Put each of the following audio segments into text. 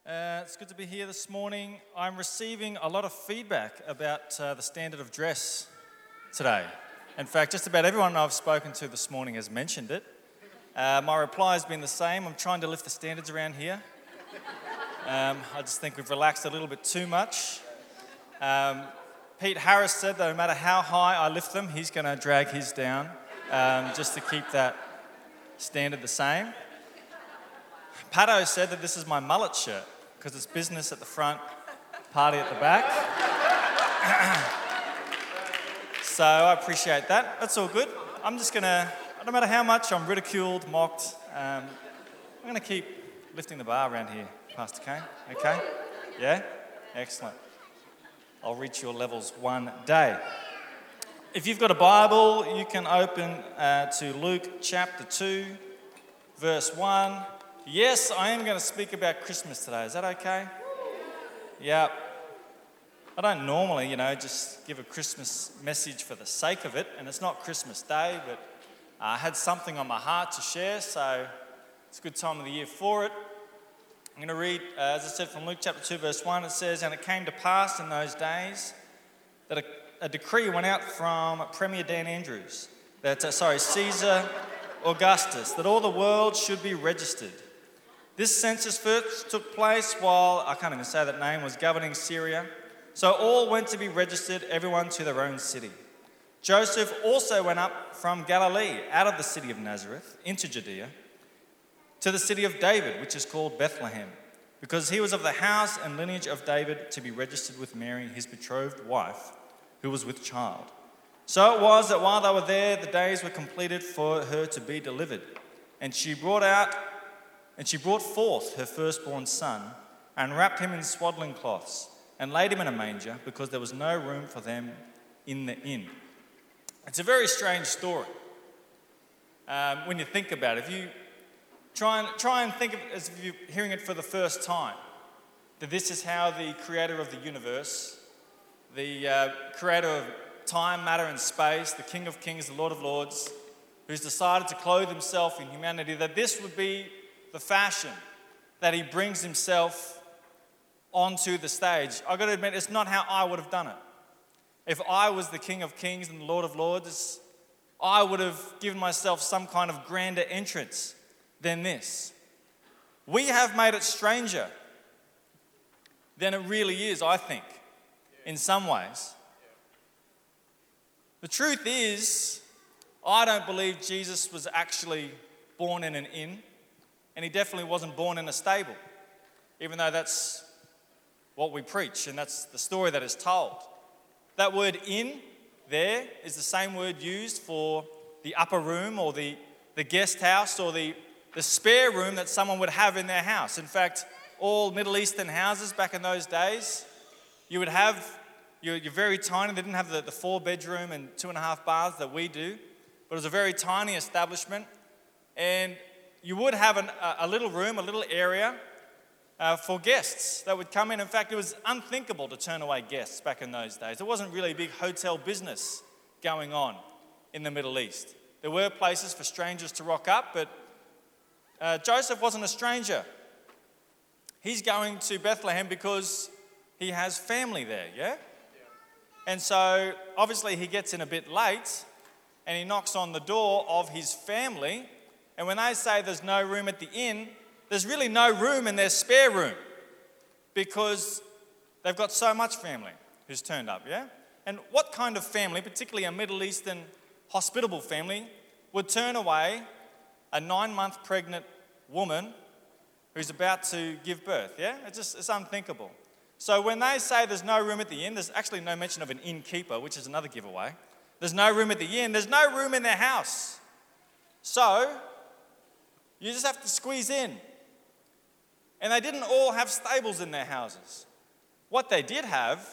It's good to be here this morning. I'm receiving a lot of feedback about the standard of dress today. In fact, just about everyone I've spoken to this morning has mentioned it. My reply has been the same. I'm trying to lift the standards around here. I just think we've relaxed a little bit too much. Pete Harris said that no matter how high I lift them, he's going to drag his down just to keep that standard the same. Pato said that this is my mullet shirt because it's business at the front, party at the back. So I appreciate that. That's all good. I'm just going to, no matter how much I'm ridiculed, mocked, I'm going to keep lifting the bar around here, Pastor Kane. Okay? Yeah? Excellent. I'll reach your levels one day. If you've got a Bible, you can open to Luke chapter 2, verse 1. Yes, I am going to speak about Christmas today. Is that okay? Yeah. I don't normally, just give a Christmas message for the sake of it, and it's not Christmas Day, but I had something on my heart to share, so it's a good time of the year for it. I'm going to read, as I said, from Luke chapter 2, verse 1. It says, "And it came to pass in those days that a decree went out from Premier Dan Andrews, Caesar Augustus, that all the world should be registered. This census first took place while, I can't even say that name, was governing Syria. So all went to be registered, everyone to their own city. Joseph also went up from Galilee, out of the city of Nazareth, into Judea, to the city of David, which is called Bethlehem, because he was of the house and lineage of David, to be registered with Mary, his betrothed wife, who was with child. So it was that while they were there, the days were completed for her to be delivered. And she brought forth her firstborn son, and wrapped him in swaddling cloths, and laid him in a manger, because there was no room for them in the inn." It's a very strange story when you think about it. If you try and think of it as if you're hearing it for the first time, that this is how the creator of the universe, the creator of time, matter, and space, the King of Kings, the Lord of Lords, who's decided to clothe himself in humanity, that this would be the fashion that he brings himself onto the stage. I've got to admit, it's not how I would have done it. If I was the King of Kings and the Lord of Lords, I would have given myself some kind of grander entrance than this. We have made it stranger than it really is, I think, in some ways. The truth is, I don't believe Jesus was actually born in an inn, and he definitely wasn't born in a stable, even though that's what we preach, and that's the story that is told. That word inn there is the same word used for the upper room or the guest house or the spare room that someone would have in their house. In fact, all Middle Eastern houses back in those days, you would have, you're very tiny. They didn't have the 4-bedroom and 2.5 baths that we do, but it was a very tiny establishment, and you would have a little room, a little area for guests that would come in. In fact, it was unthinkable to turn away guests back in those days. There wasn't really a big hotel business going on in the Middle East. There were places for strangers to rock up, but Joseph wasn't a stranger. He's going to Bethlehem because he has family there, yeah? And so, obviously, he gets in a bit late, and he knocks on the door of his family. And when they say there's no room at the inn, there's really no room in their spare room because they've got so much family who's turned up, yeah? And what kind of family, particularly a Middle Eastern hospitable family, would turn away a 9-month pregnant woman who's about to give birth, yeah? It's unthinkable. So when they say there's no room at the inn, there's actually no mention of an innkeeper, which is another giveaway. There's no room at the inn. There's no room in their house. So you just have to squeeze in. And they didn't all have stables in their houses. What they did have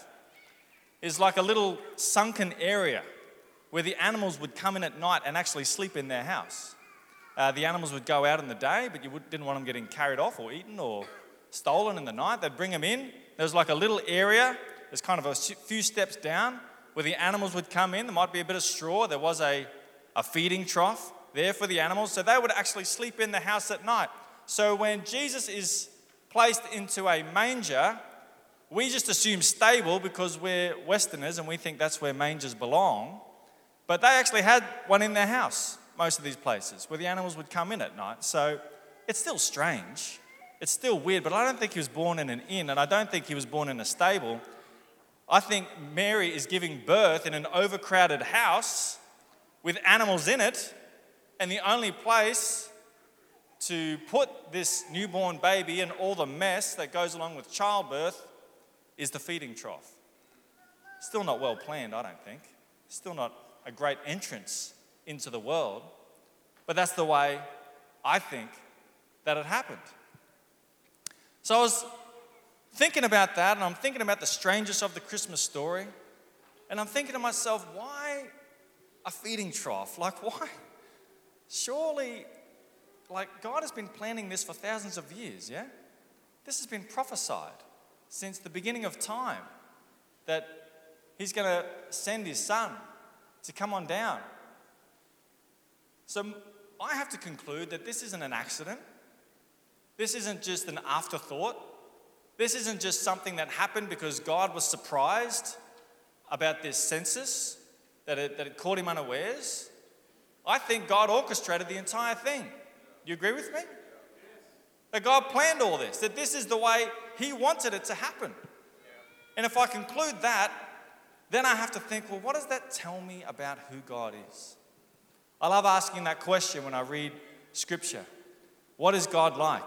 is like a little sunken area where the animals would come in at night and actually sleep in their house. The animals would go out in the day, but you didn't want them getting carried off or eaten or stolen in the night. They'd bring them in. There was like a little area, there's kind of a few steps down, where the animals would come in. There might be a bit of straw. There was a feeding trough there for the animals. So they would actually sleep in the house at night. So when Jesus is placed into a manger. We just assume stable because we're Westerners and we think that's where mangers belong. But they actually had one in their house, most of these places, where the animals would come in at night. So it's still strange. It's still weird, but I don't think he was born in an inn, and I don't think he was born in a stable. I think Mary is giving birth in an overcrowded house with animals in it, and the only place to put this newborn baby and all the mess that goes along with childbirth is the feeding trough. Still not well planned, I don't think. Still not a great entrance into the world, but that's the way I think that it happened. So I was thinking about that, and I'm thinking about the strangeness of the Christmas story, and I'm thinking to myself, why a feeding trough? Like, why? Surely, God has been planning this for thousands of years, yeah? This has been prophesied since the beginning of time, that he's going to send his son to come on down. So I have to conclude that this isn't an accident. This isn't just an afterthought. This isn't just something that happened because God was surprised about this census, that it caught him unawares. I think God orchestrated the entire thing. You agree with me? That God planned all this, that this is the way he wanted it to happen. And if I conclude that, then I have to think, well, what does that tell me about who God is? I love asking that question when I read Scripture. What is God like?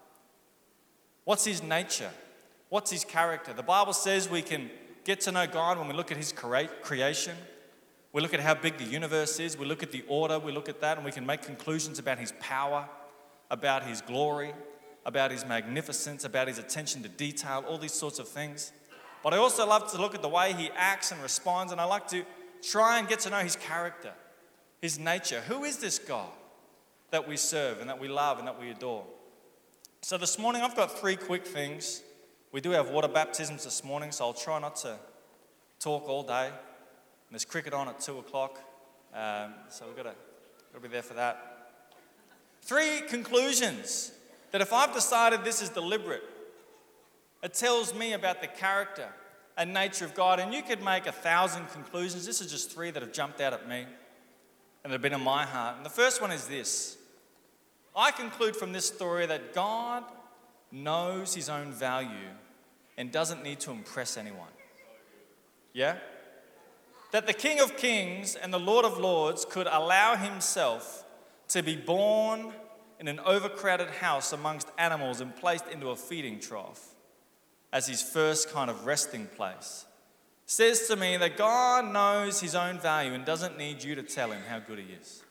What's his nature? What's his character? The Bible says we can get to know God when we look at his creation. We look at how big the universe is. We look at the order. We look at that and we can make conclusions about his power, about his glory, about his magnificence, about his attention to detail, all these sorts of things. But I also love to look at the way he acts and responds, and I like to try and get to know his character, his nature. Who is this God that we serve and that we love and that we adore? So this morning I've got 3 quick things. We do have water baptisms this morning, so I'll try not to talk all day. And there's cricket on at 2 o'clock, so we've got to be there for that. 3 conclusions that if I've decided this is deliberate, it tells me about the character and nature of God. And you could make 1,000 conclusions. This is just 3 that have jumped out at me and that have been in my heart. And the first one is this. I conclude from this story that God knows his own value and doesn't need to impress anyone. Yeah? That the King of Kings and the Lord of Lords could allow himself to be born in an overcrowded house amongst animals and placed into a feeding trough as his first kind of resting place says to me that God knows his own value and doesn't need you to tell him how good he is.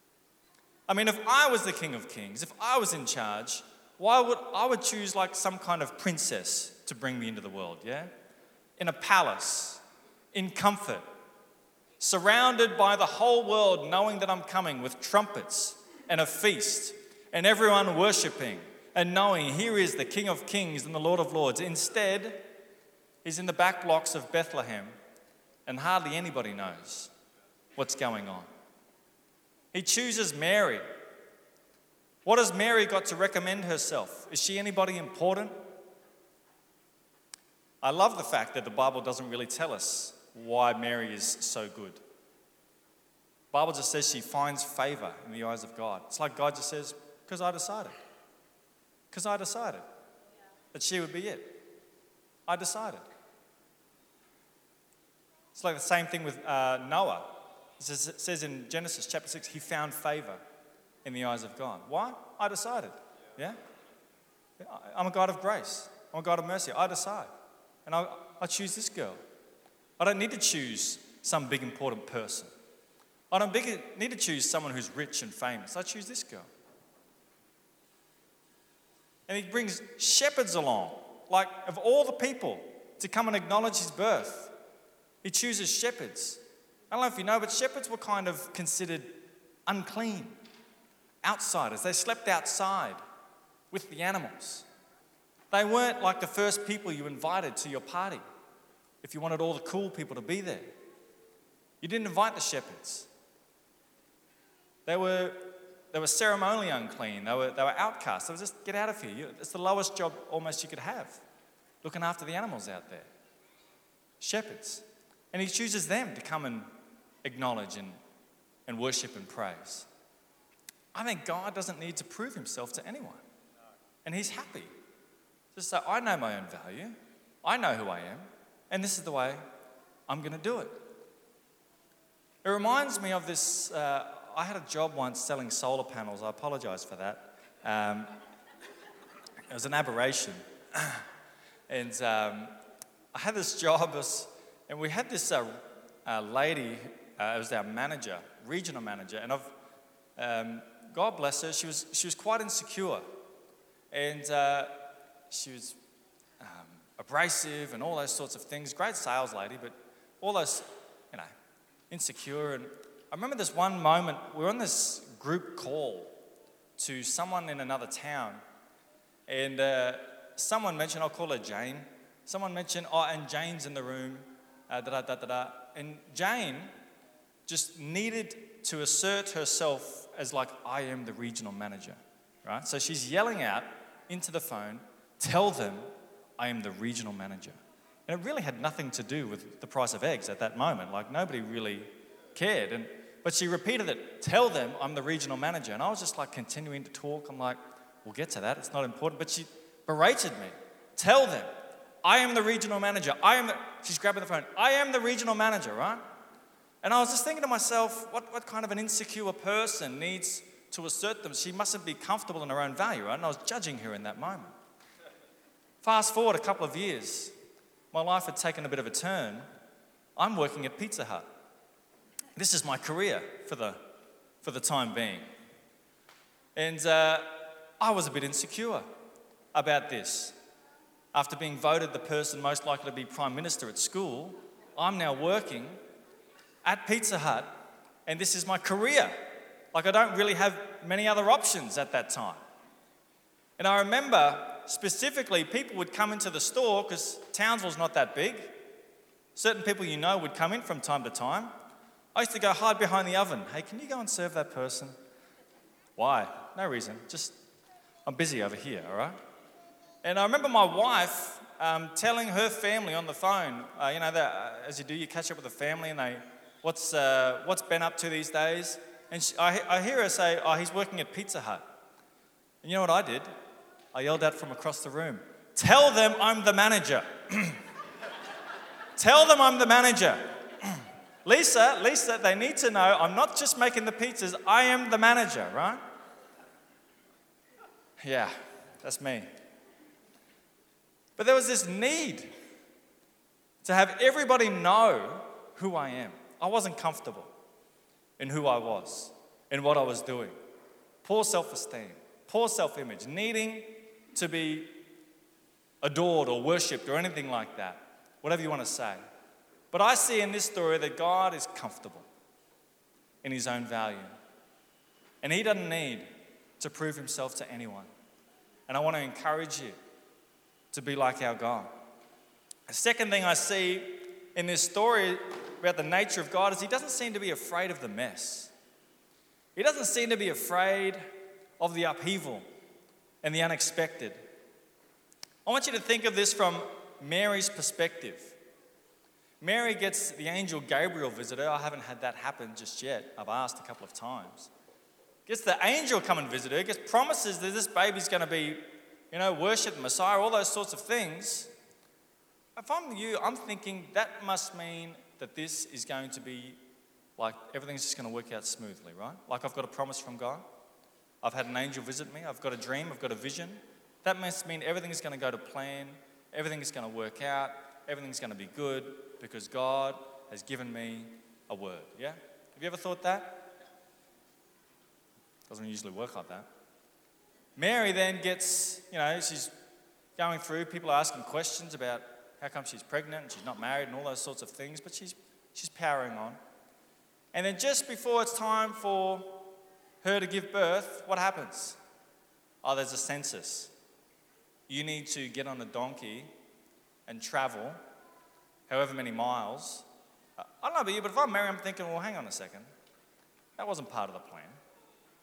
I mean, if I was the King of Kings, if I was in charge, I would choose like some kind of princess to bring me into the world, yeah? In a palace, in comfort, surrounded by the whole world knowing that I'm coming with trumpets and a feast and everyone worshipping and knowing here is the King of Kings and the Lord of Lords. Instead, he's in the back blocks of Bethlehem and hardly anybody knows what's going on. He chooses Mary. What has Mary got to recommend herself? Is she anybody important? I love the fact that the Bible doesn't really tell us why Mary is so good. The Bible just says she finds favor in the eyes of God. It's like God just says, because I decided. Because I decided that she would be it. I decided. It's like the same thing with Noah. It says in Genesis chapter 6, he found favor in the eyes of God. Why? I decided. Yeah? I'm a God of grace. I'm a God of mercy. I decide. And I choose this girl. I don't need to choose some big important person. I don't need to choose someone who's rich and famous. I choose this girl. And he brings shepherds along, like of all the people, to come and acknowledge his birth. He chooses shepherds. I don't know if you know, but shepherds were kind of considered unclean, outsiders. They slept outside with the animals. They weren't like the first people you invited to your party if you wanted all the cool people to be there. You didn't invite the shepherds. They were they were ceremonially unclean. They were outcasts. They were just, get out of here. It's the lowest job almost you could have, looking after the animals out there. Shepherds. And he chooses them to come and acknowledge and worship and praise. I think God doesn't need to prove himself to anyone. And he's happy. Just say, I know my own value. I know who I am. And this is the way I'm going to do it. It reminds me of this. I had a job once selling solar panels. I apologise for that. It was an aberration. And I had this job, and we had this lady, it was our manager, regional manager, and God bless her, she was quite insecure. And she was abrasive and all those sorts of things. Great sales lady, but all those, insecure. And I remember this one moment, we were on this group call to someone in another town. And someone mentioned, I'll call her Jane. Someone mentioned, and Jane's in the room, And Jane just needed to assert herself as like, I am the regional manager, right? So she's yelling out into the phone, tell them I am the regional manager. And it really had nothing to do with the price of eggs at that moment. Like, nobody really cared. But she repeated it, tell them I'm the regional manager. And I was just like continuing to talk. I'm like, we'll get to that. It's not important. But she berated me. Tell them I am the regional manager. She's grabbing the phone. I am the regional manager, right? And I was just thinking to myself, what kind of an insecure person needs to assert them? She mustn't be comfortable in her own value, right? And I was judging her in that moment. Fast forward a couple of years, my life had taken a bit of a turn. I'm working at Pizza Hut. This is my career for the time being. And I was a bit insecure about this. After being voted the person most likely to be Prime Minister at school, I'm now working at Pizza Hut, and this is my career. Like, I don't really have many other options at that time. And I remember specifically people would come into the store, because Townsville's not that big. Certain people you know would come in from time to time. I used to go hide behind the oven. Hey, can you go and serve that person? Why? No reason. Just, I'm busy over here, all right? And I remember my wife telling her family on the phone, as you do, you catch up with the family and what's Ben up to these days? And I hear her say, he's working at Pizza Hut. And you know what I did? I yelled out from across the room, tell them I'm the manager. Tell them I'm the manager. Lisa, they need to know I'm not just making the pizzas, I am the manager, right? Yeah, that's me. But there was this need to have everybody know who I am. I wasn't comfortable in who I was, in what I was doing. Poor self-esteem, poor self-image, needing to be adored or worshipped or anything like that, whatever you want to say. But I see in this story that God is comfortable in his own value. And he doesn't need to prove himself to anyone. And I want to encourage you to be like our God. The second thing I see in this story about the nature of God is he doesn't seem to be afraid of the mess. He doesn't seem to be afraid of the upheaval and the unexpected. I want you to think of this from Mary's perspective. Mary gets the angel Gabriel visit her. I haven't had that happen just yet. I've asked a couple of times. Gets the angel come and visit her. Gets promises that this baby's going to be, worship the Messiah, all those sorts of things. If I'm you, I'm thinking that must mean that this is going to be like everything's just going to work out smoothly, right? Like I've got a promise from God. I've had an angel visit me. I've got a dream. I've got a vision. That must mean everything's going to go to plan. Everything's going to work out. Everything's going to be good because God has given me a word, yeah? Have you ever thought that? Doesn't usually work like that. Mary then gets, she's going through, people are asking questions about how come she's pregnant and she's not married and all those sorts of things, but she's powering on. And then just before it's time for her to give birth, what happens? There's a census. You need to get on a donkey and travel however many miles. I don't know about you, but if I'm Mary, I'm thinking, well, hang on a second. That wasn't part of the plan.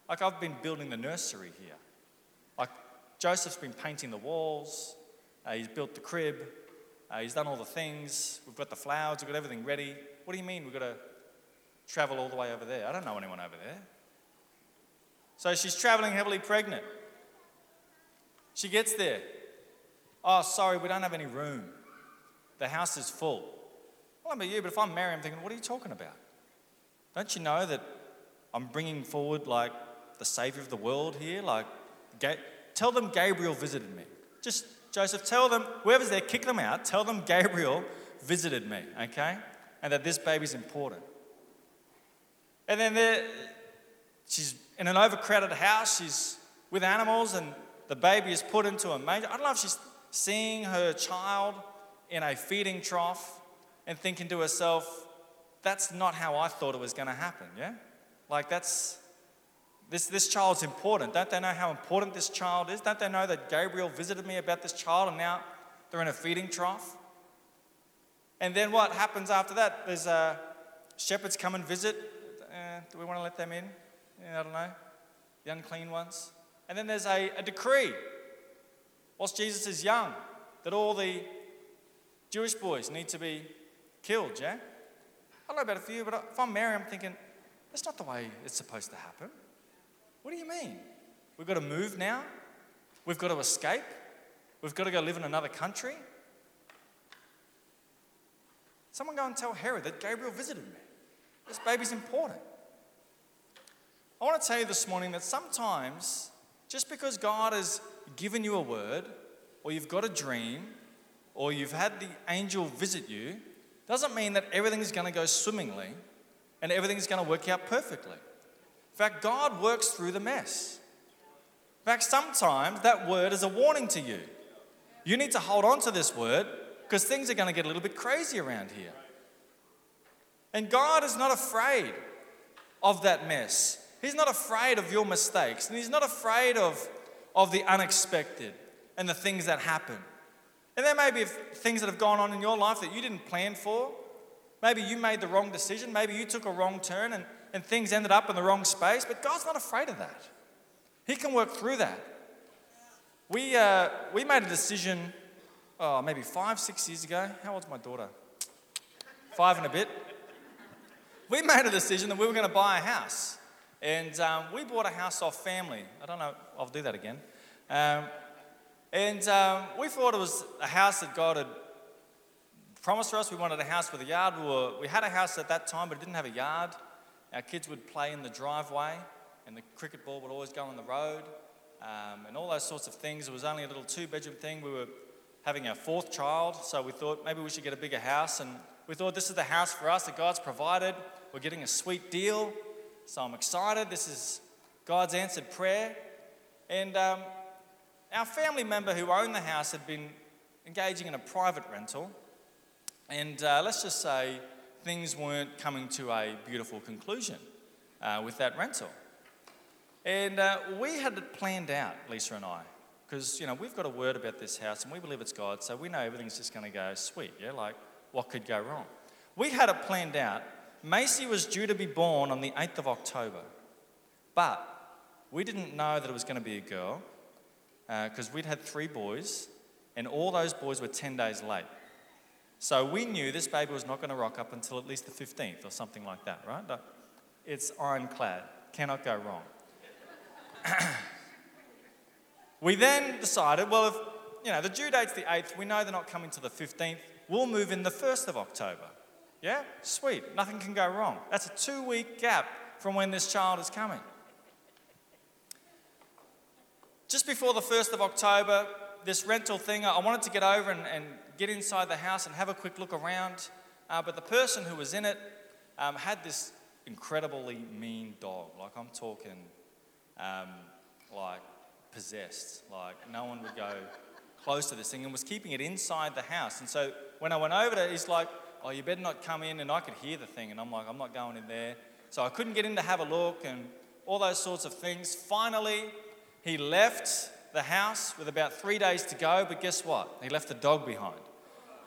Like I've been building the nursery here. Like Joseph's been painting the walls. He's built the crib. He's done all the things. We've got the flowers. We've got everything ready. What do you mean we've got to travel all the way over there? I don't know anyone over there. So she's traveling heavily pregnant. She gets there. Oh, sorry, we don't have any room. The house is full. Well, I don't know you, but if I'm Mary, I'm thinking, what are you talking about? Don't you know that I'm bringing forward, like, the Saviour of the world here? Like, tell them Gabriel visited me. Just, Joseph, tell them, whoever's there, kick them out. Tell them Gabriel visited me, okay? And that this baby's important. And then she's in an overcrowded house. She's with animals, and the baby is put into a manger. I don't know if she's seeing her child in a feeding trough and thinking to herself, that's not how I thought it was going to happen, yeah? Like this child's important. Don't they know how important this child is? Don't they know that Gabriel visited me about this child and now they're in a feeding trough? And then what happens after that? There's shepherds come and visit. Do we want to let them in? I don't know. The unclean ones. And then there's a decree, whilst Jesus is young, that all the Jewish boys need to be killed, yeah? I don't know about a few, but if I'm Mary, I'm thinking, that's not the way it's supposed to happen. What do you mean? We've got to move now? We've got to escape? We've got to go live in another country? Someone go and tell Herod that Gabriel visited me. This baby's important. I want to tell you this morning that sometimes, just because God has given you a word, or you've got a dream, or you've had the angel visit you, doesn't mean that everything's going to go swimmingly and everything's going to work out perfectly. In fact, God works through the mess. In fact, sometimes that word is a warning to you. You need to hold on to this word because things are going to get a little bit crazy around here. And God is not afraid of that mess. He's not afraid of your mistakes, and He's not afraid of the unexpected and the things that happen. And there may be things that have gone on in your life that you didn't plan for. Maybe you made the wrong decision. Maybe you took a wrong turn and things ended up in the wrong space. But God's not afraid of that. He can work through that. We made a decision, maybe 5-6 years ago. How old's my daughter? 5 and a bit. We made a decision that we were going to buy a house. And we bought a house off family. I don't know, I'll do that again. We thought it was a house that God had promised for us. We wanted a house with a yard. We had a house at that time, but it didn't have a yard. Our kids would play in the driveway, and the cricket ball would always go on the road, and all those sorts of things. It was only a little 2-bedroom thing. We were having our 4th child, so we thought maybe we should get a bigger house. And we thought this is the house for us that God's provided. We're getting a sweet deal, so I'm excited. This is God's answered prayer. And our family member who owned the house had been engaging in a private rental, and let's just say things weren't coming to a beautiful conclusion with that rental. And we had it planned out, Lisa and I, because, we've got a word about this house and we believe it's God, so we know everything's just going to go sweet, yeah? Like, what could go wrong? We had it planned out. Macy was due to be born on the 8th of October, but we didn't know that it was going to be a girl because we'd had 3 boys and all those boys were 10 days late. So we knew this baby was not going to rock up until at least the 15th or something like that, right? It's ironclad. Cannot go wrong. We then decided, well, if the due date's the 8th, we know they're not coming to the 15th, we'll move in the 1st of October. Yeah? Sweet. Nothing can go wrong. That's a 2-week gap from when this child is coming. Just before the 1st of October, this rental thing, I wanted to get over and get inside the house and have a quick look around. But the person who was in it had this incredibly mean dog. Like, I'm talking, like, possessed. Like, no one would go close to this thing and was keeping it inside the house. And so when I went over there, he's like, oh, you better not come in. And I could hear the thing. And I'm like, I'm not going in there. So I couldn't get in to have a look and all those sorts of things. Finally, he left the house with about 3 days to go. But guess what? He left the dog behind.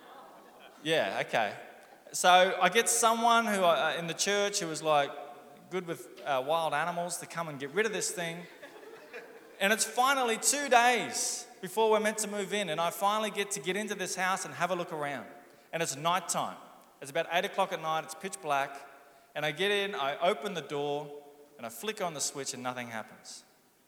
Yeah, okay. So I get someone who in the church who was like, good with wild animals to come and get rid of this thing. And it's finally 2 days before we're meant to move in, and I finally get into this house and have a look around. And it's nighttime. It's about 8 o'clock at night, it's pitch black, and I get in, I open the door, and I flick on the switch and nothing happens.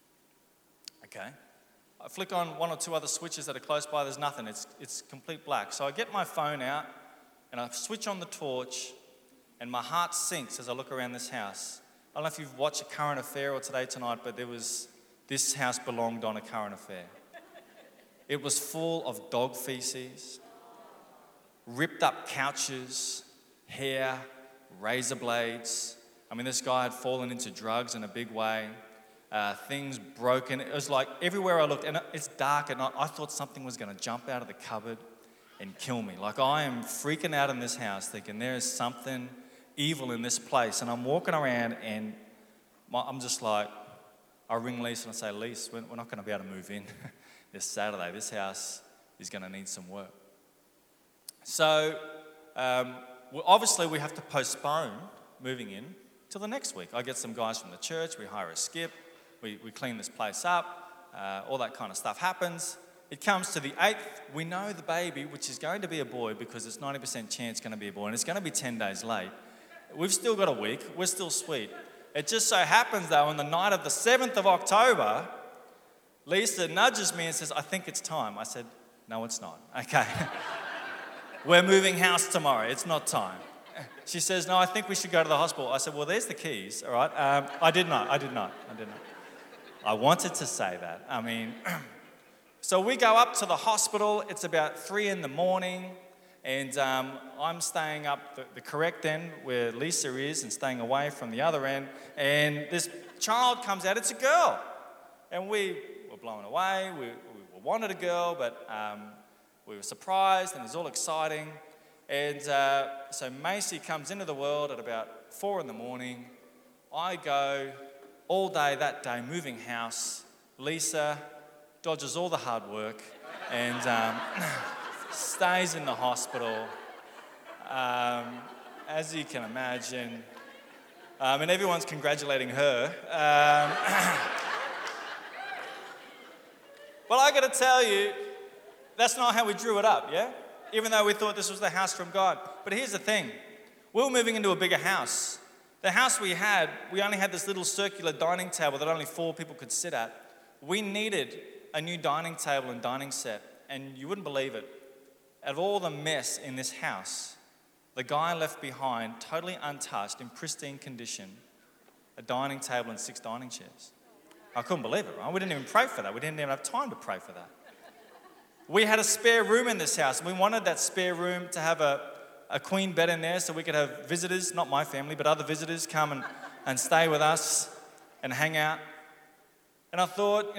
Okay. I flick on one or two other switches that are close by, there's nothing, it's complete black. So I get my phone out, and I switch on the torch, and my heart sinks as I look around this house. I don't know if you've watched A Current Affair or Today Tonight, but this house belonged on A Current Affair. It was full of dog feces, ripped up couches, hair, razor blades. I mean, this guy had fallen into drugs in a big way. Things broken. It was like everywhere I looked, and it's dark at night, I thought something was going to jump out of the cupboard and kill me. Like, I am freaking out in this house thinking there is something evil in this place. And I'm walking around and I'm just like, I ring Lisa and I say, Lisa, we're not going to be able to move in this Saturday. This house is going to need some work. So, obviously we have to postpone moving in till the next week. I get some guys from the church, we hire a skip, we clean this place up, all that kind of stuff happens. It comes to the 8th, we know the baby, which is going to be a boy because it's 90% chance going to be a boy, and it's going to be 10 days late. We've still got a week, we're still sweet. It just so happens though, on the night of the 7th of October, Lisa nudges me and says, I think it's time. I said, no, it's not. Okay. We're moving house tomorrow, it's not time. She says, no, I think we should go to the hospital. I said, well, there's the keys, all right? I did not. I wanted to say that. I mean, so we go up to the hospital. It's about 3 a.m, and I'm staying up the correct end where Lisa is and staying away from the other end. And this child comes out. It's a girl. And we were blown away. We wanted a girl, but we were surprised, and it was all exciting. And so Macy comes into the world at about 4 a.m. I go all day that day moving house. Lisa dodges all the hard work and stays in the hospital, as you can imagine. And everyone's congratulating her. Well, I got to tell you, that's not how we drew it up, yeah? Even though we thought this was the house from God. But here's the thing. We were moving into a bigger house. The house we only had this little circular dining table that only 4 people could sit at. We needed a new dining table and dining set. And you wouldn't believe it. Out of all the mess in this house, the guy left behind, totally untouched, in pristine condition, a dining table and 6 dining chairs. I couldn't believe it, right? We didn't even pray for that. We didn't even have time to pray for that. We had a spare room in this house. We wanted that spare room to have a queen bed in there so we could have visitors, not my family, but other visitors come and stay with us and hang out. And I thought,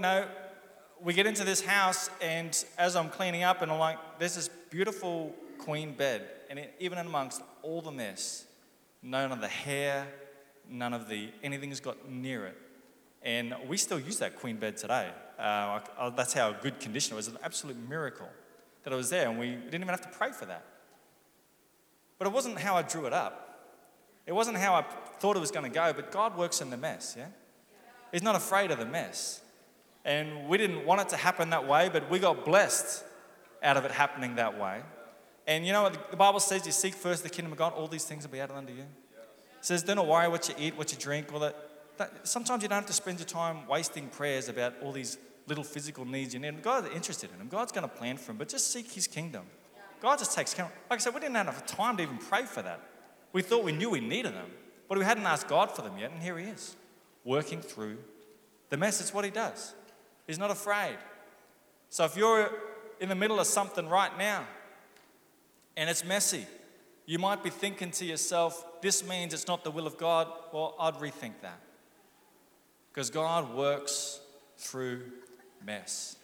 we get into this house, and as I'm cleaning up, and I'm like, there's this beautiful queen bed, and even amongst all the mess, none of the hair, anything's got near it. And we still use that queen bed today. That's how good condition it was. It was an absolute miracle that it was there, and we didn't even have to pray for that. But it wasn't how I drew it up. It wasn't how I thought it was going to go, but God works in the mess, yeah? He's not afraid of the mess. And we didn't want it to happen that way, but we got blessed out of it happening that way. And you know what the Bible says? You seek first the kingdom of God, all these things will be added unto you. It says, do not worry what you eat, what you drink, all that. Sometimes you don't have to spend your time wasting prayers about all these little physical needs you need. God's interested in them. God's going to plan for them, but just seek his kingdom. God just takes care. Like I said, we didn't have enough time to even pray for that. We thought we knew we needed them, but we hadn't asked God for them yet, and here he is, working through the mess. It's what he does. He's not afraid. So if you're in the middle of something right now, and it's messy, you might be thinking to yourself, this means it's not the will of God. Well, I'd rethink that. Because God works through mess.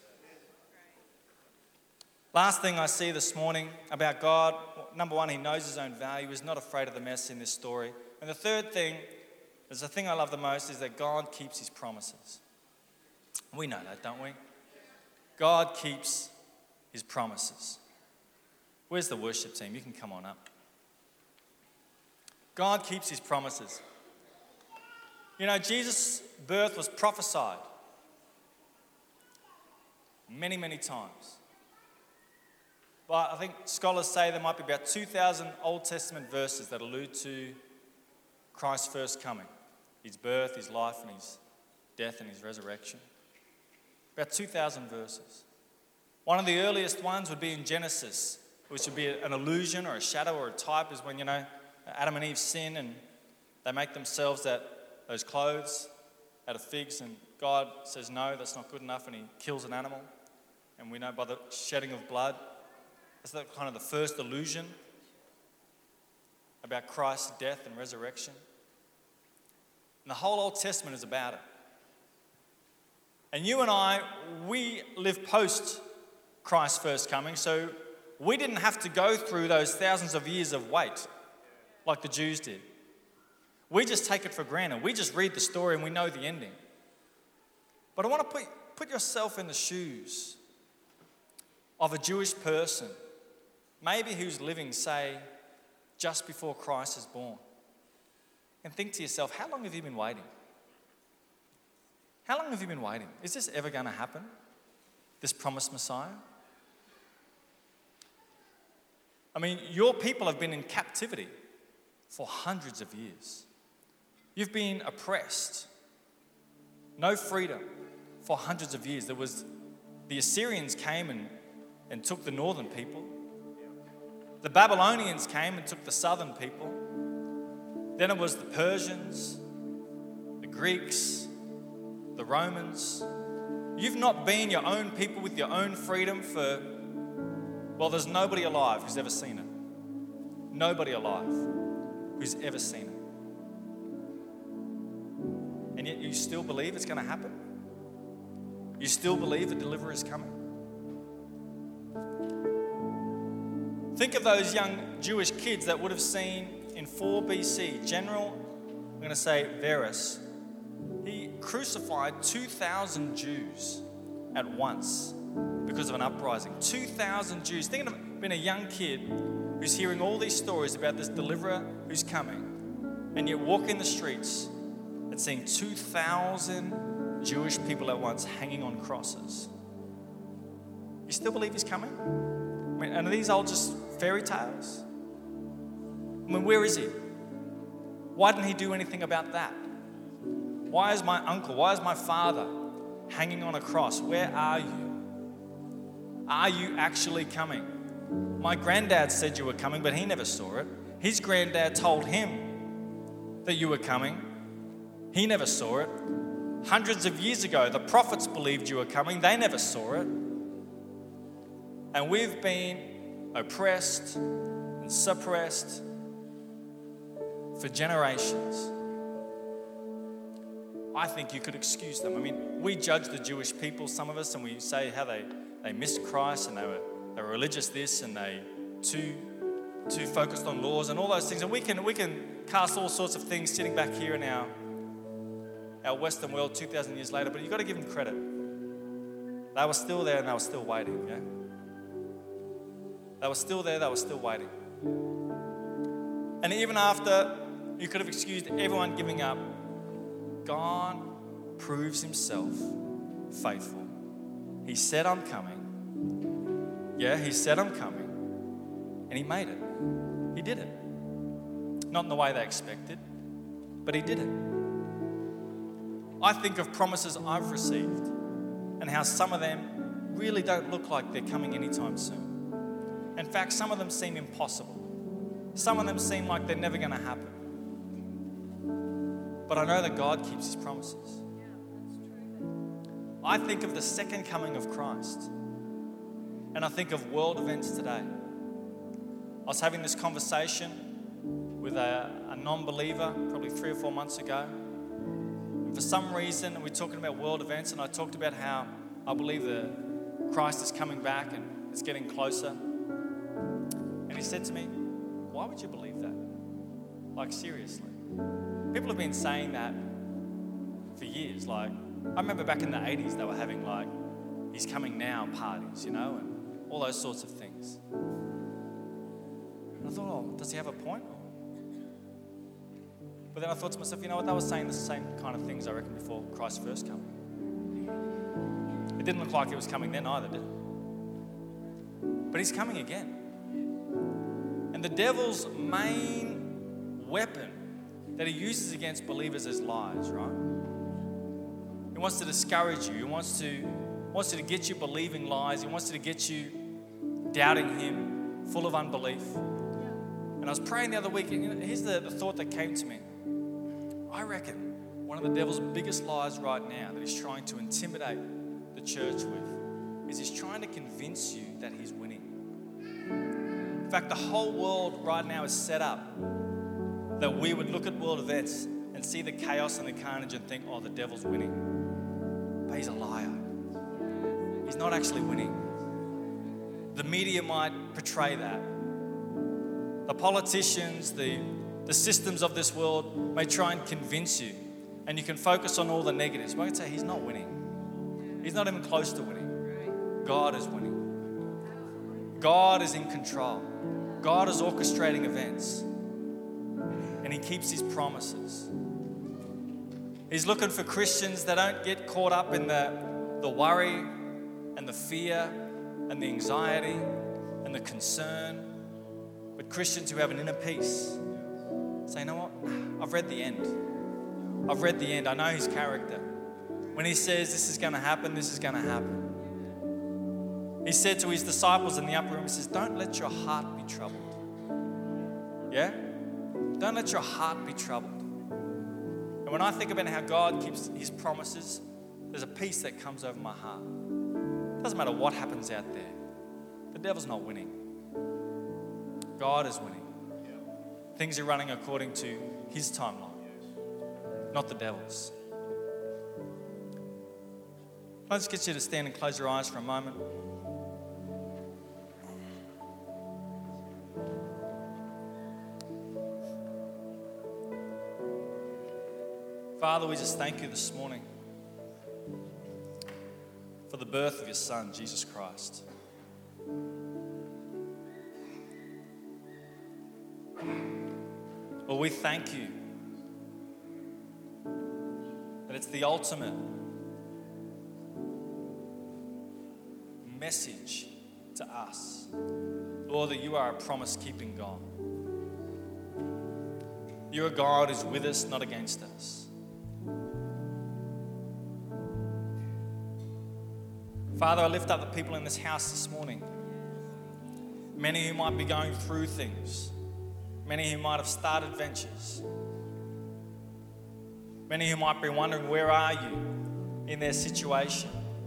Last thing I see this morning about God, number one, he knows his own value. He's not afraid of the mess in this story. And the third thing, is the thing I love the most, is that God keeps his promises. We know that, don't we? God keeps his promises. Where's the worship team? You can come on up. God keeps his promises. You know, Jesus' birth was prophesied many, many times. But I think scholars say there might be about 2,000 Old Testament verses that allude to Christ's first coming, his birth, his life, and his death and his resurrection. About 2,000 verses. One of the earliest ones would be in Genesis, which would be an illusion or a shadow or a type, is when, you know, Adam and Eve sin and they make themselves those clothes out of figs, and God says, no, that's not good enough, and he kills an animal. And we know by the shedding of blood, that's kind of the first illusion about Christ's death and resurrection. And the whole Old Testament is about it. And you and I, we live post Christ's first coming, so we didn't have to go through those thousands of years of wait like the Jews did. We just take it for granted. We just read the story and we know the ending. But I want to put yourself in the shoes of a Jewish person, maybe who's living, say, just before Christ is born. And think to yourself, how long have you been waiting? How long have you been waiting? Is this ever going to happen? This promised Messiah? I mean, your people have been in captivity for hundreds of years. You've been oppressed. No freedom for hundreds of years. The Assyrians came and took the northern people. The Babylonians came and took the southern people. Then it was the Persians, the Greeks, the Romans. You've not been your own people with your own freedom for, well, there's nobody alive who's ever seen it. Nobody alive who's ever seen it. And yet you still believe it's going to happen? You still believe the deliverer is coming? Think of those young Jewish kids that would have seen in 4 BC, General, I'm going to say Varus, he crucified 2,000 Jews at once because of an uprising. 2,000 Jews. Think of being a young kid who's hearing all these stories about this deliverer who's coming, and yet walking the streets and seeing 2,000 Jewish people at once hanging on crosses. You still believe he's coming? I mean, and are these all just fairy tales? I mean, where is he? Why didn't he do anything about that? Why is my uncle, why is my father hanging on a cross? Where are you? Are you actually coming? My granddad said you were coming, but he never saw it. His granddad told him that you were coming. He never saw it. Hundreds of years ago, the prophets believed you were coming. They never saw it. And we've been oppressed and suppressed for generations. I think you could excuse them. I mean, we judge the Jewish people, some of us, and we say how they missed Christ and they were religious this and they too focused on laws and all those things. And we can cast all sorts of things sitting back here in our Western world 2,000 years later, but you've got to give them credit. They were still there and they were still waiting, yeah? They were still there, they were still waiting. And even after you could have excused everyone giving up, God proves himself faithful. He said, I'm coming. Yeah, he said, I'm coming. And he made it. He did it. Not in the way they expected, but he did it. I think of promises I've received and how some of them really don't look like they're coming anytime soon. In fact, some of them seem impossible. Some of them seem like they're never going to happen. But I know that God keeps his promises. I think of the second coming of Christ, and I think of world events today. I was having this conversation with a non-believer probably 3 or 4 months ago. And for some reason, we're talking about world events, and I talked about how I believe that Christ is coming back and it's getting closer. And he said to me, why would you believe that? Like, seriously. People have been saying that for years. Like, I remember back in the 80s, they were having like, he's coming now parties, you know, and all those sorts of things. And I thought, oh, does he have a point? But then I thought to myself, you know what, they were saying the same kind of things, I reckon, before Christ first came. It didn't look like he was coming then either, did it? But he's coming again. And the devil's main weapon that he uses against believers is lies, right? He wants to discourage you. He wants you to get you believing lies. He wants you to get you doubting him, full of unbelief. And I was praying the other week, and here's the thought that came to me. I reckon one of the devil's biggest lies right now that he's trying to intimidate the church with is he's trying to convince you that he's winning. In fact, the whole world right now is set up that we would look at world events and see the chaos and the carnage and think, oh, the devil's winning. But he's a liar. He's not actually winning. The media might portray that. The politicians, the systems of this world may try and convince you, and you can focus on all the negatives. But I can say he's not winning. He's not even close to winning. God is winning. God is in control. God is orchestrating events. And he keeps his promises. He's looking for Christians that don't get caught up in the worry and the fear and the anxiety and the concern, but Christians who have an inner peace. Say, you know what? I've read the end. I've read the end. I know his character. When he says this is going to happen, this is going to happen. He said to his disciples in the upper room, he says, don't let your heart be troubled. Yeah? Don't let your heart be troubled. And when I think about how God keeps his promises, there's a peace that comes over my heart. It doesn't matter what happens out there. The devil's not winning. God is winning. Things are running according to his timeline, not the devil's. I'll just get you to stand and close your eyes for a moment. Father, we just thank you this morning for the birth of your Son, Jesus Christ. Lord, we thank you that it's the ultimate message to us, Lord, that you are a promise-keeping God. You're a God who's with us, not against us. Father, I lift up the people in this house this morning. Many who might be going through things. Many who might have started ventures. Many who might be wondering, where are you in their situation?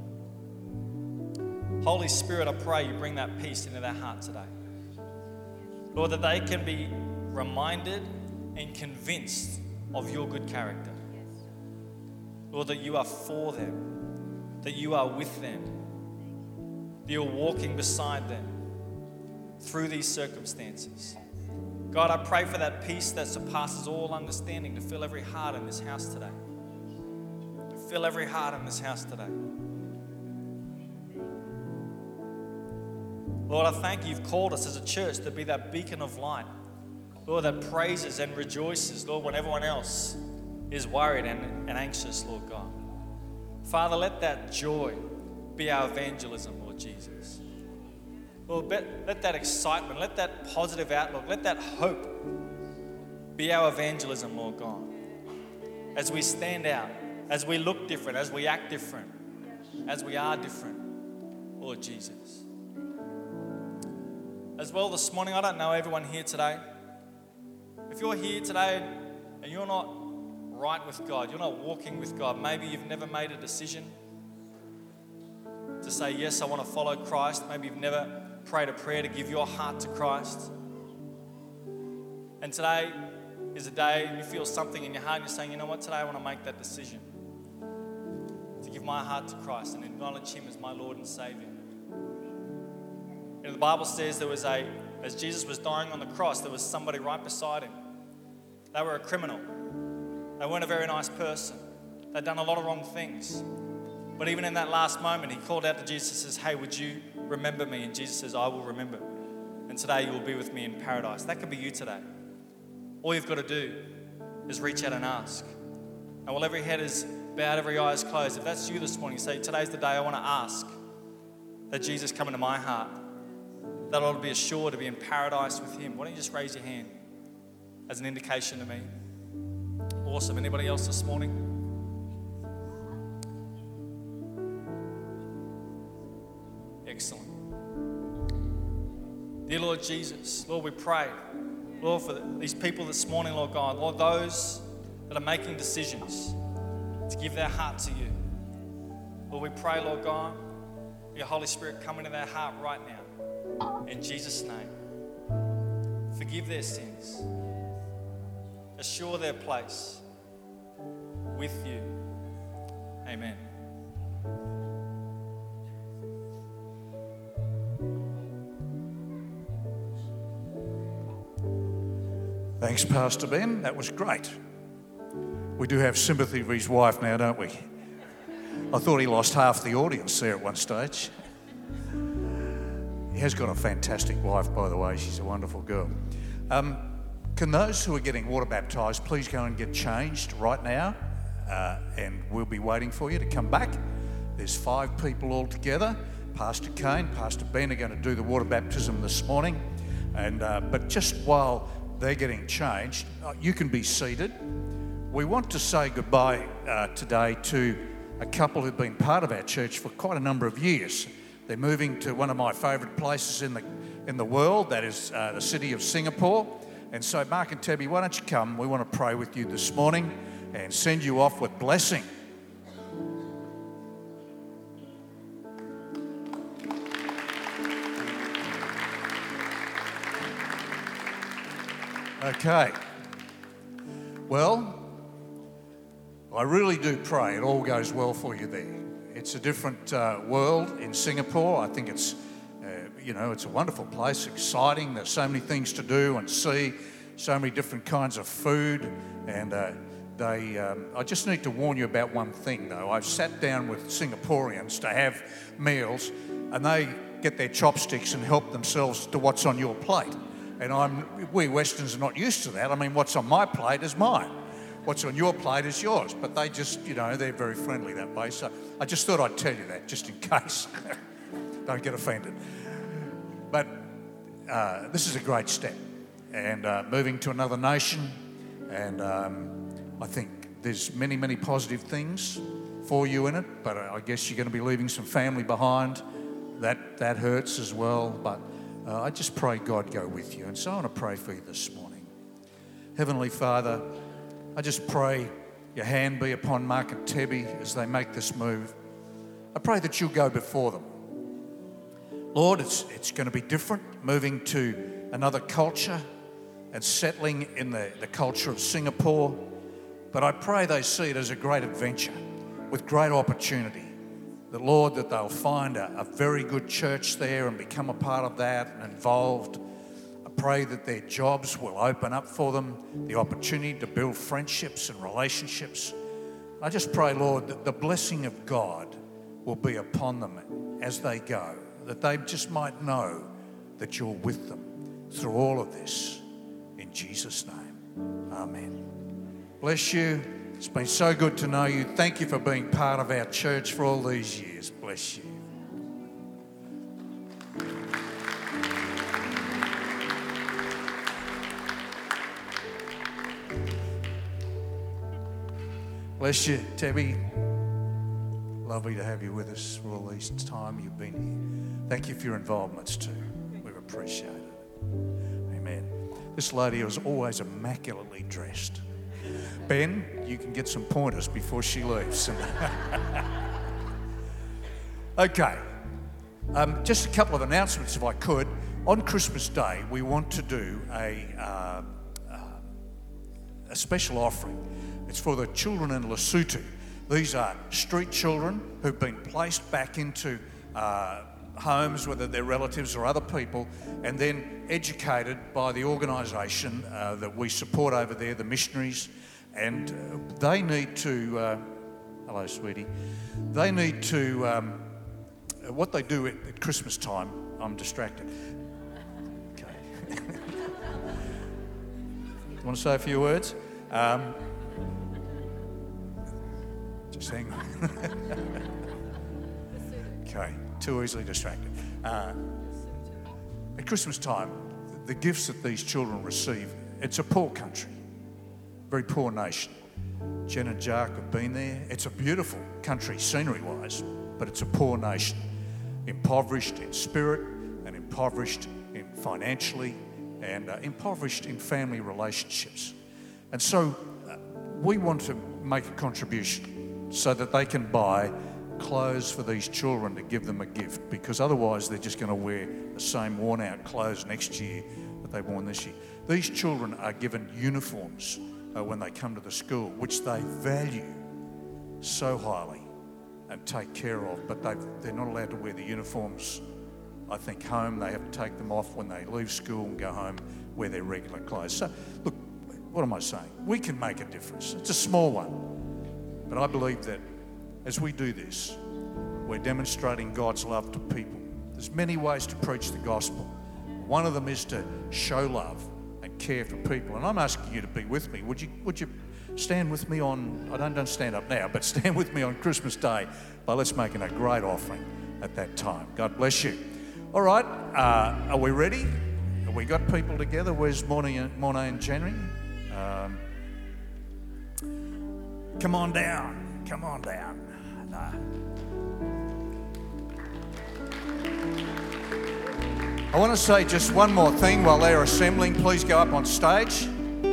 Holy Spirit, I pray you bring that peace into their heart today. Lord, that they can be reminded and convinced of your good character. Lord, that you are for them, that you are with them, that you're walking beside them through these circumstances. God, I pray for that peace that surpasses all understanding to fill every heart in this house today. To fill every heart in this house today. Lord, I thank you, you've called us as a church to be that beacon of light. Lord, that praises and rejoices, Lord, when everyone else is worried and anxious, Lord God. Father, let that joy be our evangelism, Lord Jesus. Lord, let that excitement, let that positive outlook, let that hope be our evangelism, Lord God. As we stand out, as we look different, as we act different, as we are different, Lord Jesus. As well this morning, I don't know everyone here today. If you're here today and you're not right with God, you're not walking with God, maybe you've never made a decision to say, yes, I want to follow Christ. Maybe you've never prayed a prayer to give your heart to Christ. And today is a day you feel something in your heart and you're saying, you know what, today I want to make that decision to give my heart to Christ and acknowledge him as my Lord and Savior. You know, the Bible says as Jesus was dying on the cross, there was somebody right beside him. They were a criminal. They weren't a very nice person. They'd done a lot of wrong things. But even in that last moment, he called out to Jesus and says, hey, would you remember me? And Jesus says, I will remember. And today you will be with me in paradise. That could be you today. All you've got to do is reach out and ask. And while every head is bowed, every eye is closed, if that's you this morning, say, today's the day I want to ask that Jesus come into my heart, that I'll be assured to be in paradise with him. Why don't you just raise your hand as an indication to me? Awesome. Anybody else this morning? Excellent. Dear Lord Jesus, Lord, we pray, Lord, for these people this morning, Lord God, Lord, those that are making decisions to give their heart to you. Lord, we pray, Lord God, your Holy Spirit come into their heart right now. In Jesus' name. Forgive their sins. Assure their place with you. Amen. Thanks, Pastor Ben. That was great. We do have sympathy for his wife now, don't we? I thought he lost half the audience there at one stage. He has got a fantastic wife, by the way. She's a wonderful girl. Can those who are getting water baptised please go and get changed right now? And we'll be waiting for you to come back. There's 5 people all together. Pastor Kane, Pastor Ben are going to do the water baptism this morning. But just while they're getting changed, you can be seated. We want to say goodbye today to a couple who've been part of our church for quite a number of years. They're moving to one of my favourite places in the world, that is the city of Singapore. And so Mark and Tabby, why don't you come? We want to pray with you this morning and send you off with blessing. Okay. Well, I really do pray it all goes well for you there. It's a different world in Singapore. I think it's, it's a wonderful place, exciting. There's so many things to do and see, so many different kinds of food. And I just need to warn you about one thing, though. I've sat down with Singaporeans to have meals, and they get their chopsticks and help themselves to what's on your plate. And we Westerns are not used to that. I mean, what's on my plate is mine. What's on your plate is yours. But they just, they're very friendly that way. So I just thought I'd tell you that, just in case. Don't get offended. But this is a great step. And moving to another nation. And I think there's many, many positive things for you in it. But I guess you're going to be leaving some family behind. That hurts as well. But I just pray God go with you. And so I want to pray for you this morning. Heavenly Father, I just pray your hand be upon Mark and Tebby as they make this move. I pray that you'll go before them. Lord, it's going to be different, moving to another culture and settling in the culture of Singapore. But I pray they see it as a great adventure with great opportunity. That, Lord, that they'll find a very good church there and become a part of that and involved. I pray that their jobs will open up for them, the opportunity to build friendships and relationships. I just pray, Lord, that the blessing of God will be upon them as they go, that they just might know that you're with them through all of this. In Jesus' name, amen. Bless you. It's been so good to know you. Thank you for being part of our church for all these years. Bless you. Bless you, Tabby. Lovely to have you with us for all this time you've been here. Thank you for your involvements too. We appreciate it. Amen. This lady was always immaculately dressed. Ben, you can get some pointers before she leaves. Okay. Just a couple of announcements, if I could. On Christmas Day, we want to do a special offering. It's for the children in Lesotho. These are street children who've been placed back into homes, whether they're relatives or other people, and then educated by the organisation that we support over there, the missionaries. And they need to, hello sweetie, they need to, what they do at Christmas time, I'm distracted. Okay. You want to say a few words? Just hang on. Okay, too easily distracted. At Christmas time, the gifts that these children receive, it's a poor country, very poor nation. Jen and Jack have been there. It's a beautiful country scenery-wise, but it's a poor nation, impoverished in spirit and impoverished in financially and impoverished in family relationships. And so we want to make a contribution so that they can buy clothes for these children to give them a gift, because otherwise they're just going to wear the same worn-out clothes next year that they've worn this year. These children are given uniforms when they come to the school, which they value so highly and take care of, but they're not allowed to wear the uniforms, I think, home. They have to take them off when they leave school and go home, wear their regular clothes. So, look, what am I saying? We can make a difference. It's a small one. But I believe that as we do this, we're demonstrating God's love to people. There's many ways to preach the gospel. One of them is to show love and care for people. And I'm asking you to be with me. Would you stand with me on, I don't stand up now, but stand with me on Christmas Day by let's making a great offering at that time. God bless you. All right, are we ready? Have we got people together? Where's Monet and January? Come on down. Come on down. I want to say just one more thing while they're assembling. Please go up on stage.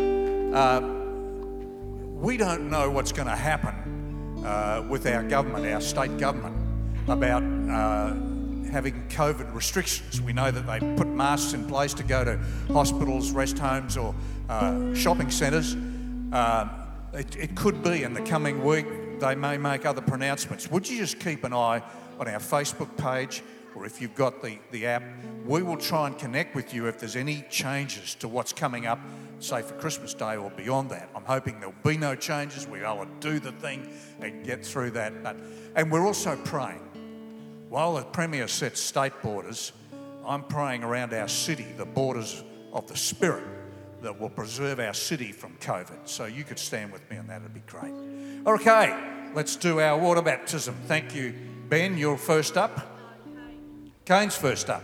We don't know what's going to happen with our government, our state government, about having COVID restrictions. We know that they put masks in place to go to hospitals, rest homes or shopping centres. It could be in the coming week they may make other pronouncements. Would you just keep an eye on our Facebook page, or if you've got the app, we will try and connect with you if there's any changes to what's coming up, say for Christmas Day or beyond that. I'm hoping there'll be no changes. We're able to do the thing and get through that. And we're also praying. While the Premier sets state borders, I'm praying around our city, the borders of the Spirit, that will preserve our city from COVID. So you could stand with me on that, it'd be great. Okay, let's do our water baptism. Thank you, Ben. You're first up. Kane's first up.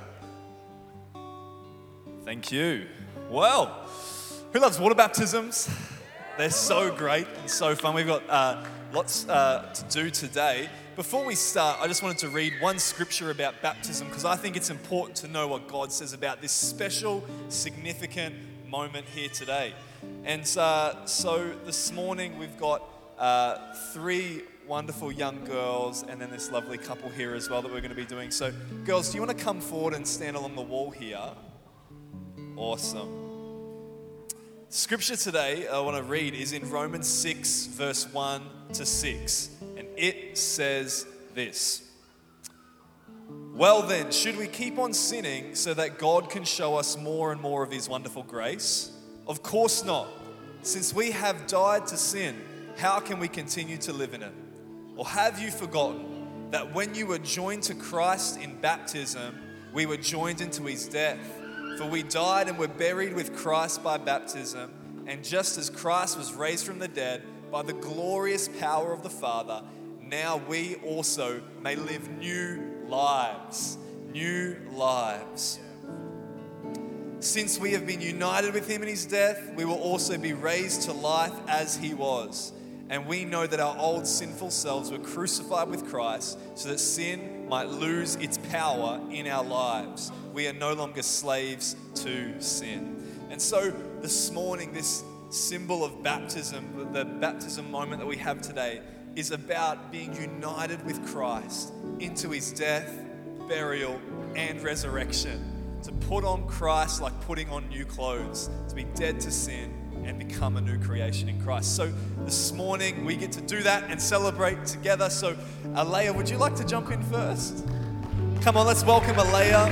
Thank you. Well, who loves water baptisms? They're so great and so fun. We've got lots to do today. Before we start, I just wanted to read one scripture about baptism because I think it's important to know what God says about this special, significant moment here today. And so this morning we've got 3 wonderful young girls and then this lovely couple here as well that we're going to be doing. So girls, do you want to come forward and stand along the wall here? Awesome. Scripture today I want to read is in Romans 6 verse 1 to 6, and it says this: "Well then, should we keep on sinning so that God can show us more and more of his wonderful grace? Of course not. Since we have died to sin, how can we continue to live in it? Or have you forgotten that when you were joined to Christ in baptism, we were joined into his death? For we died and were buried with Christ by baptism, and just as Christ was raised from the dead by the glorious power of the Father, now we also may live new lives. New lives. Since we have been united with him in his death, we will also be raised to life as he was. And we know that our old sinful selves were crucified with Christ so that sin might lose its power in our lives. We are no longer slaves to sin." And so this morning, this symbol of baptism, the baptism moment that we have today, is about being united with Christ into his death, burial, and resurrection. To put on Christ like putting on new clothes, to be dead to sin and become a new creation in Christ. So this morning we get to do that and celebrate together. So Alea, would you like to jump in first? Come on, let's welcome Alea.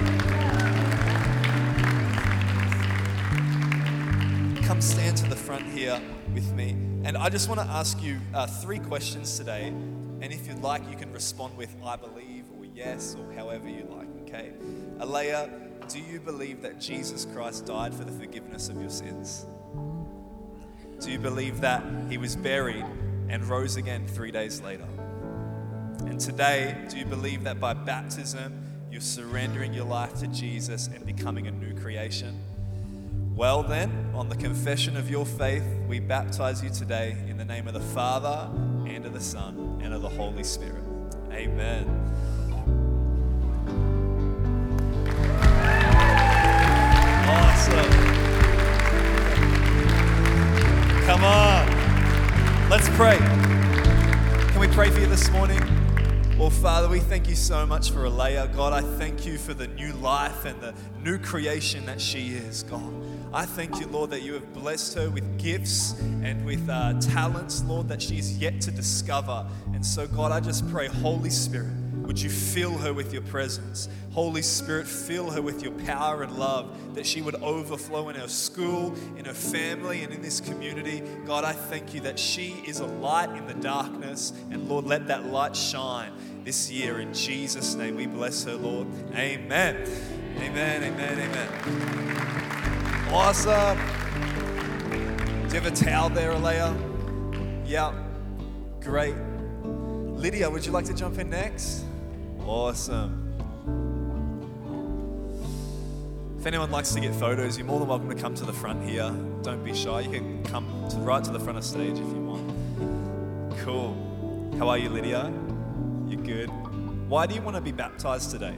Come stand to the front here with me. And I just want to ask you 3 questions today. And if you'd like, you can respond with "I believe" or "yes" or however you like, okay? Alea, do you believe that Jesus Christ died for the forgiveness of your sins? Do you believe that he was buried and rose again 3 days later? And today, do you believe that by baptism, you're surrendering your life to Jesus and becoming a new creation? Well then, on the confession of your faith, we baptize you today in the name of the Father, and of the Son, and of the Holy Spirit. Amen. Awesome. Come on. Let's pray. Can we pray for you this morning? Well, Father, we thank you so much for Alea. God, I thank you for the new life and the new creation that she is, God. I thank you, Lord, that you have blessed her with gifts and with talents, Lord, that she's yet to discover. And so, God, I just pray, Holy Spirit, would you fill her with your presence? Holy Spirit, fill her with your power and love, that she would overflow in her school, in her family, and in this community. God, I thank you that she is a light in the darkness. And Lord, let that light shine this year. In Jesus' name, we bless her, Lord. Amen. Amen, amen, amen. Awesome. Do you have a towel there, Alea? Yeah. Great. Lydia, would you like to jump in next? Awesome. If anyone likes to get photos, you're more than welcome to come to the front here. Don't be shy. You can come right to the front of stage if you want. Cool. How are you, Lydia? You good? Why do you want to be baptized today?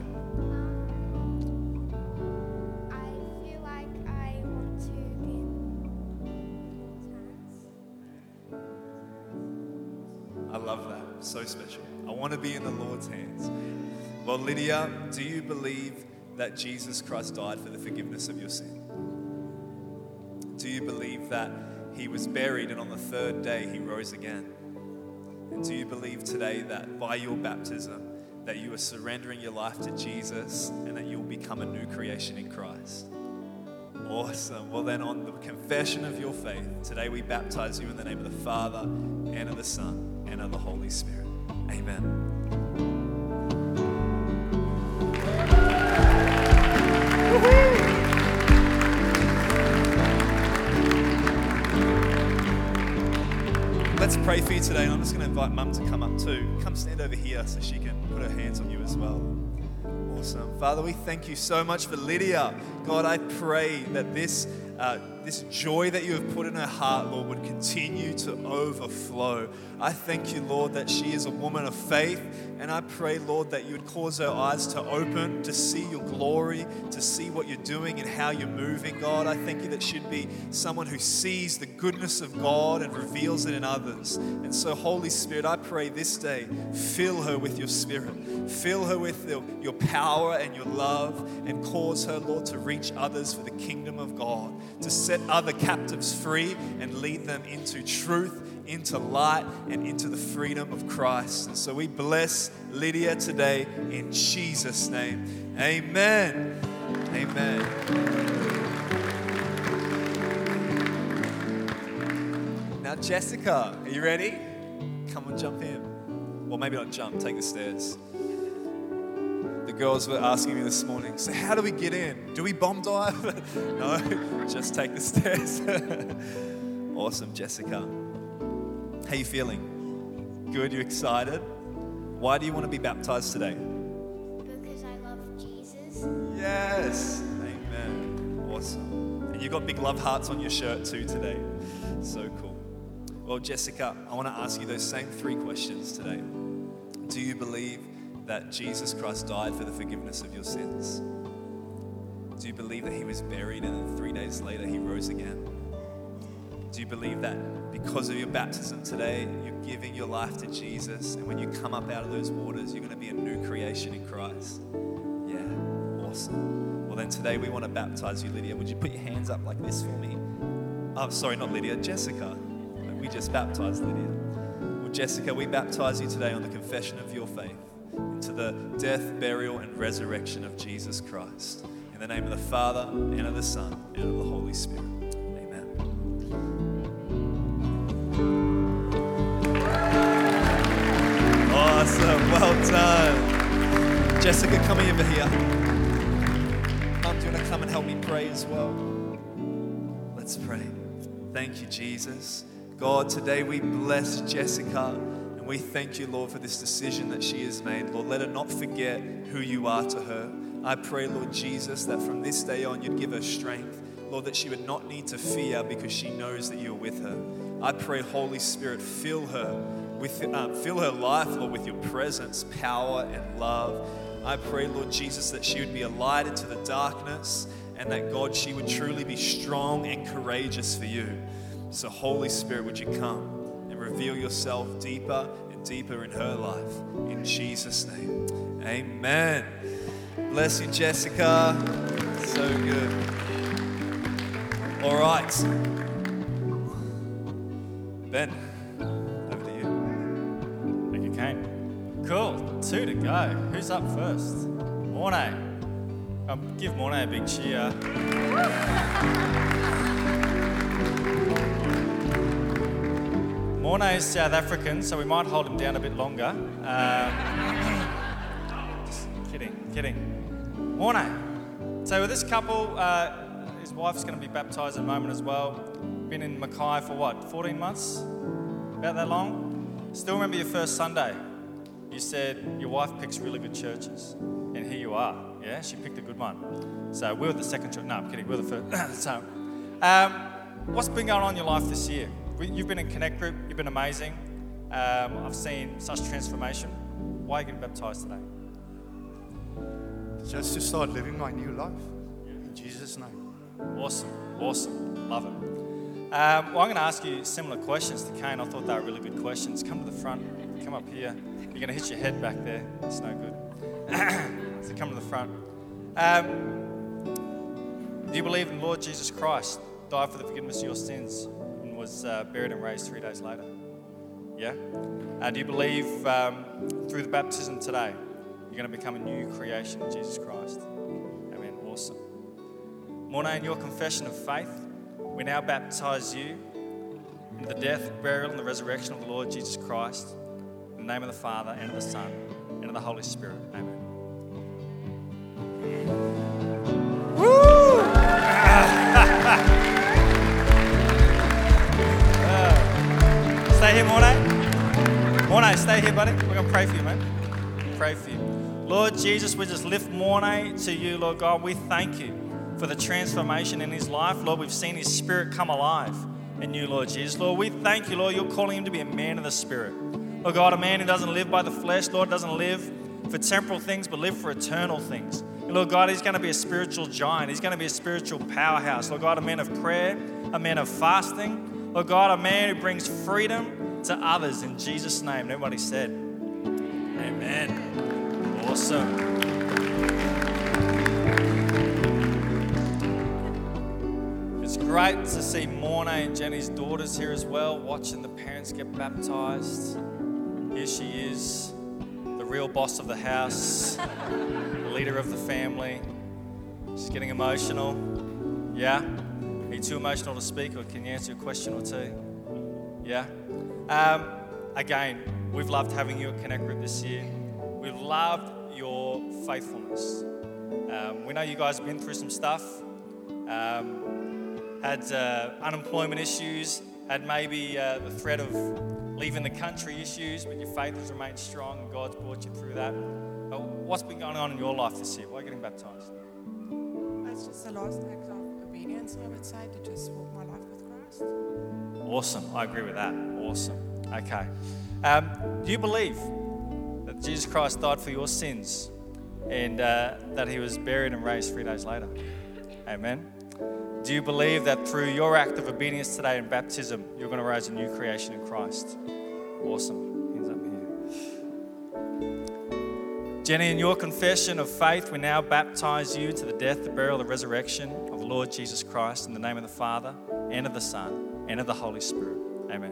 So special. I want to be in the Lord's hands. Well, Lydia, do you believe that Jesus Christ died for the forgiveness of your sin? Do you believe that he was buried and on the third day he rose again? And do you believe today that by your baptism that you are surrendering your life to Jesus and that you'll become a new creation in Christ? Awesome. Well then, on the confession of your faith, today we baptize you in the name of the Father and of the Son and of the Holy Spirit. Amen. Let's pray for you today. And I'm just going to invite Mum to come up too. Come stand over here so she can put her hands on you as well. Awesome. Father, we thank you so much for Lydia. God, I pray that this joy that you have put in her heart, Lord, would continue to overflow. I thank you, Lord, that she is a woman of faith. And I pray, Lord, that you would cause her eyes to open, to see your glory, to see what you're doing and how you're moving, God. I thank you that she'd be someone who sees the goodness of God and reveals it in others. And so, Holy Spirit, I pray this day, fill her with your Spirit. Fill her with your power and your love, and cause her, Lord, to reach others for the kingdom of God, to set other captives free and lead them into truth, into light, and into the freedom of Christ. And so we bless Lydia today in Jesus' name. Amen. Amen. Now, Jessica, are you ready? Come on, jump in. Well, maybe not jump, take the stairs. The girls were asking me this morning, so how do we get in? Do we bomb dive? No, just take the stairs. Awesome, Jessica. How you feeling? Good, you excited? Why do you want to be baptized today? Because I love Jesus. Yes, amen. Awesome. And you've got big love hearts on your shirt too today. So cool. Well, Jessica, I want to ask you those same 3 questions today. Do you believe that Jesus Christ died for the forgiveness of your sins? Do you believe that he was buried and then 3 days later he rose again? Do you believe that because of your baptism today, you're giving your life to Jesus, and when you come up out of those waters, you're going to be a new creation in Christ? Yeah, awesome. Well then today we want to baptize you, Lydia. Would you put your hands up like this for me? Oh, sorry, not Lydia, Jessica. We just baptized Lydia. Well, Jessica, we baptize you today on the confession of your faith into the death, burial, and resurrection of Jesus Christ. In the name of the Father, and of the Son, and of the Holy Spirit. Awesome, well done. Jessica, come over here. Mum, do you want to come and help me pray as well? Let's pray. Thank you, Jesus. God, today we bless Jessica and we thank you, Lord, for this decision that she has made. Lord, let her not forget who you are to her. I pray, Lord Jesus, that from this day on you'd give her strength. Lord, that she would not need to fear because she knows that you're with her. I pray, Holy Spirit, fill her life, Lord, with your presence, power, and love. I pray, Lord Jesus, that she would be a light into the darkness and that, God, she would truly be strong and courageous for you. So, Holy Spirit, would you come and reveal yourself deeper and deeper in her life. In Jesus' name, amen. Bless you, Jessica. So good. All right. Ben, over to you. Thank you, Kane. Cool. 2 to go. Who's up first? Mornay. Give Mornay a big cheer. Mornay's South African, so we might hold him down a bit longer. Just kidding. Mornay. So with this couple, his wife's going to be baptised in a moment as well. Been in Mackay for what, 14 months? About that long? Still remember your first Sunday. You said your wife picks really good churches. And here you are. Yeah, she picked a good one. So we're the second church. No, I'm kidding. We're the first. So, what's been going on in your life this year? You've been in Connect Group. You've been amazing. I've seen such transformation. Why are you getting baptised today? Just to start living my new life. In Jesus' name. Awesome. Love it. Well, I'm going to ask you similar questions to Kane. I thought they were really good questions. Come to the front. Come up here. You're going to hit your head back there. It's no good. So come to the front. Do you believe in Lord Jesus Christ died for the forgiveness of your sins and was buried and raised 3 days later? Yeah? Do you believe through the baptism today you're going to become a new creation in Jesus Christ? Amen. Awesome. Mornay, in your confession of faith, we now baptize you in the death, burial, and the resurrection of the Lord Jesus Christ. In the name of the Father, and of the Son, and of the Holy Spirit. Amen. Woo! Stay here, Mornay. Mornay, stay here, buddy. We're going to pray for you, mate. Pray for you. Lord Jesus, we just lift Mornay to you, Lord God. We thank you for the transformation in his life. Lord, we've seen his spirit come alive in you, Lord Jesus. Lord, we thank you, Lord. You're calling him to be a man of the Spirit. Lord God, a man who doesn't live by the flesh, Lord, doesn't live for temporal things, but live for eternal things. And Lord God, he's going to be a spiritual giant. He's going to be a spiritual powerhouse. Lord God, a man of prayer, a man of fasting. Lord God, a man who brings freedom to others in Jesus' name. And everybody said, amen. Awesome. It's great to see Mornay and Jenny's daughters here as well, watching the parents get baptised. Here she is, the real boss of the house, the leader of the family. She's getting emotional. Yeah? Are you too emotional to speak, or can you answer a question or two? Yeah? Again, we've loved having you at Connect Group this year. We've loved your faithfulness. We know you guys have been through some stuff. Had unemployment issues, had maybe the threat of leaving the country issues, but your faith has remained strong and God's brought you through that. But what's been going on in your life this year? Why are you getting baptised? It's just the last act of obedience, I would say, to just walk my life with Christ. Awesome. I agree with that. Awesome. Okay. Do you believe that Jesus Christ died for your sins and that he was buried and raised 3 days later? Amen. Do you believe that through your act of obedience today in baptism, you're going to rise a new creation in Christ? Awesome. Hands up here. Jenny, in your confession of faith, we now baptize you to the death, the burial, the resurrection of the Lord Jesus Christ in the name of the Father, and of the Son, and of the Holy Spirit. Amen.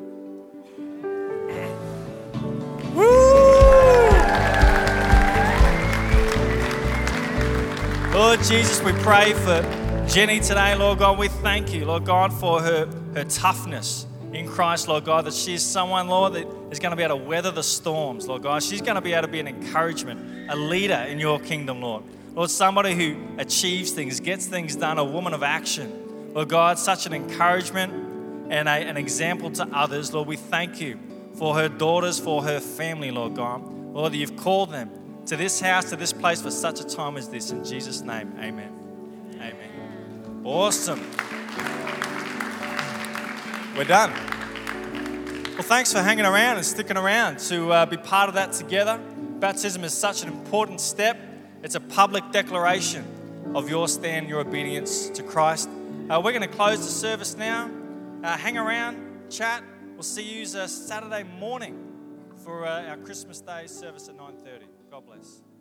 Woo! Lord Jesus, we pray for Jenny today, Lord God. We thank you, Lord God, for her toughness in Christ, Lord God, that she is someone, Lord, that is going to be able to weather the storms, Lord God. She's going to be able to be an encouragement, a leader in your kingdom, Lord. Lord, somebody who achieves things, gets things done, a woman of action. Lord God, such an encouragement and an example to others. Lord, we thank you for her daughters, for her family, Lord God. Lord, that you've called them to this house, to this place for such a time as this. In Jesus' name, amen. Amen. Awesome. We're done. Well, thanks for hanging around and sticking around to be part of that together. Baptism is such an important step. It's a public declaration of your stand, your obedience to Christ. We're going to close the service now. Hang around, chat. We'll see you Saturday morning for our Christmas Day service at 9:30. God bless.